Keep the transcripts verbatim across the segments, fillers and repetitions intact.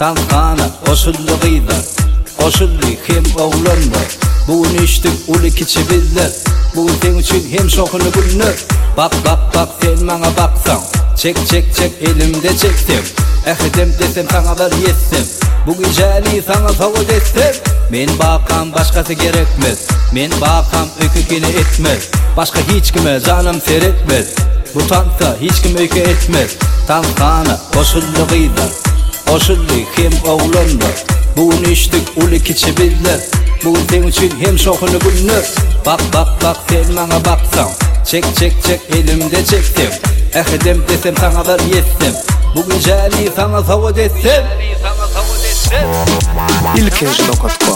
Tankana koşullu gıyda, koşullu hem oğlanlar. Bugün içtik ul iki çiviller, bugün sen için hem şokunu günler. Bak bak bak sen bana baksan, çek çek çek elimde çektim. Ehedem desem sana ver yetsem, bu güzeli sana savut etsem. Men bakam başkası gerekmez, men bakam öykükini etmez. Başka hiç kime canım seyretmez, bu tankta hiç kim öykü etmez. Tankana koşullu gıyda, koşullu hem oğlanlar. Bugün içtik ul iki çiviller, bugün sen için hem şokunu günler. Bak bak bak sen bana baksan, çek çek çek elimde çektim. Ehedem desem sana ver yetsem, bu güzeli sana savut etsem. ilkej nokta com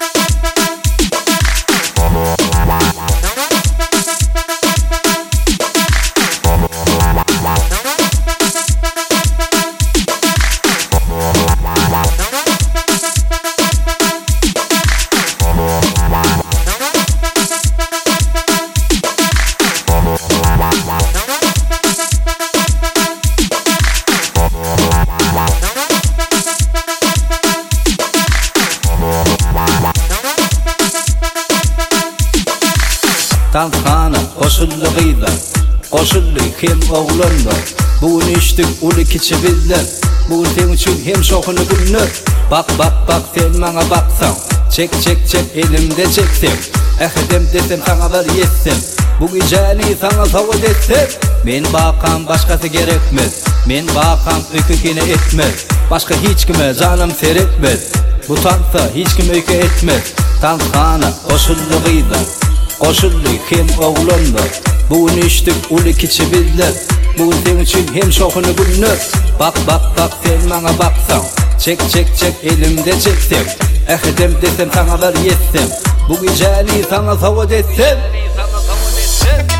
Tankana koşullu gıyda, koşullu hem oğlanlar. Bugün içtik ul iki çiviller, bugün sen için hem şokunu günler. Bak bak bak sen bana baksan, çek çek çek elimde çektim. Ehedem desem sana ver yetsem, bu güzeli sana savut etsem. Men bakam başkası gerekmez, men bakam öykükini etmez. Başka hiç kime canım seyretmez, bu tankta hiç kim öykü etmez. Tankana koşullu gıyda, koşullu hem oğlanlar. Bugün içtik ul iki çiviller, bugün sen için hem şokunu günler. Bak bak bak sen bana baksan, çek çek çek elimde çektim. Ehedem desem sana ver yetsem, bu güzeli sana savut etsem.